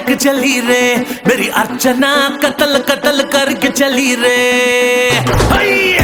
तक चली रे, मेरी अर्चना कत्ल कत्ल करके चली रे। हैया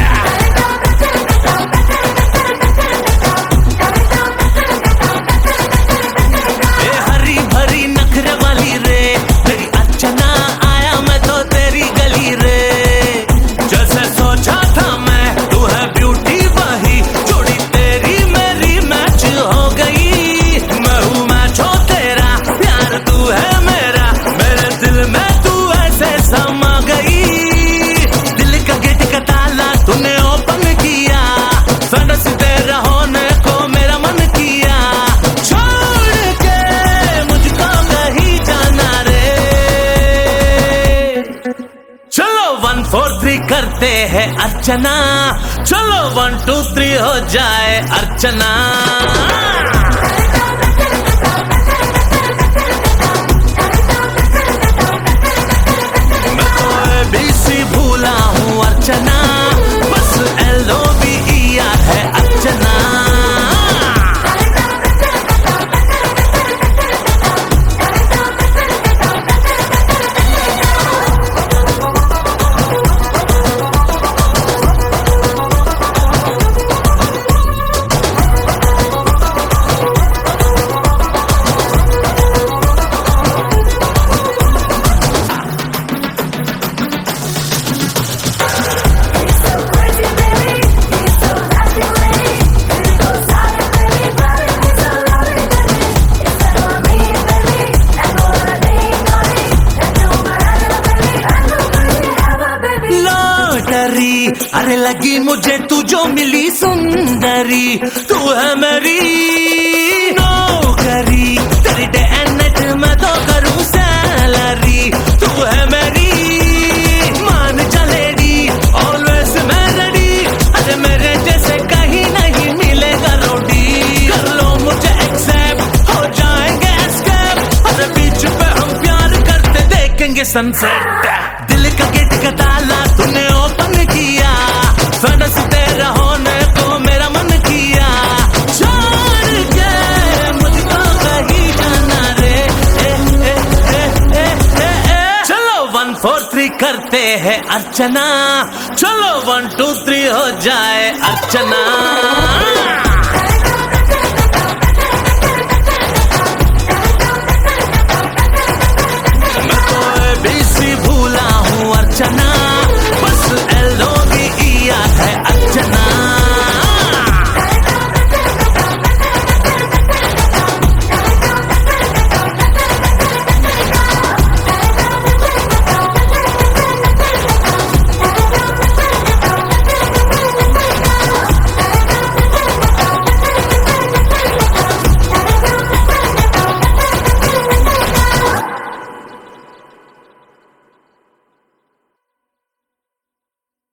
हरी भरी नखरे वाली रे, मेरी अर्चना आया मैं तो तेरी गली रे। जैसे सोचा था मैं तू है ब्यूटी वही, जोड़ी तेरी मेरी मैच हो गई। मैं हूँ मैच हो तेरा, प्यार तू है मेरा, मेरे दिल में तू ऐसे समा गई। दिल का गेट का ताला तूने ओपन किया, फैंटेसी तेरा होने को मेरा मन किया। छोड़ के मुझको कहीं जाना रे, चलो 1 4 3 करते हैं अर्चना, चलो 1 2 3 हो जाए अर्चना। मैं तो ABC भूला हूँ अर्चना, बस LOVE है अर्चना। अरे लगी मुझे तू जो मिली सुंदरी, तू है मेरी नौकरी, तेरी डे एंड नाइट मैं तो करूं सैलरी। तू है मेरी मान जा लेडी, ऑलवेज मैं रेडी, अरे मेरे जैसे कहीं नहीं मिलेगा रोडी। कर लो मुझे एक्सेप्ट, हो जाएंगे एस्केप, अरे बीच पे हम प्यार करते देखेंगे सनसेट। दिल का गेट का ताला तूने ओपन किया, फैंटेसी तेरा होने को मेरा मन किया। छोड़ के मुझको कहीं जाना रे, चलो 1 4 3 करते हैं अर्चना, चलो 1 2 3 हो जाए अर्चना।